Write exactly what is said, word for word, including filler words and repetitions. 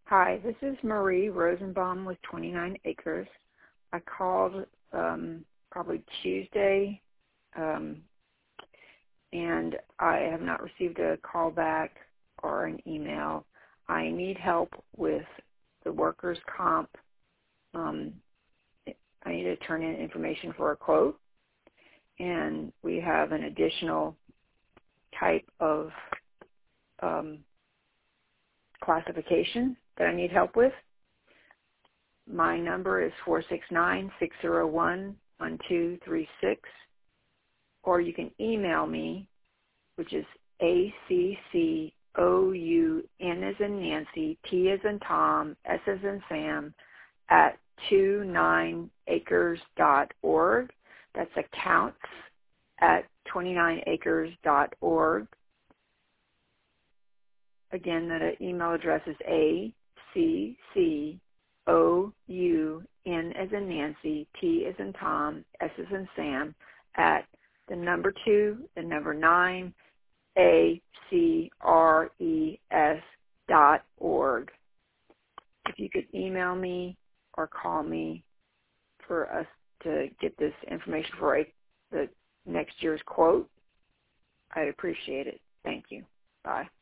Hi, this is Marie Rosenbaum with twenty-nine acres. I called um, probably Tuesday, um, and I have not received a call back or an email. I need help with the workers' comp. Um, I need to turn in information for a quote, and we have an additional type of um, classification that I need help with. My number is four six nine, six zero one, one two three six, or you can email me, which is A C C O U N as in Nancy, T as in Tom, S as in Sam, at twenty-nine acres dot org. That's accounts at twenty-nine acres dot org. Again, that email address is A C C O U N as in Nancy, T as in Tom, S as in Sam, at the number two, the number nine, A C R E S dot org. If you could email me or call me for us to get this information for a, the next year's quote, I'd appreciate it. Thank you. Bye.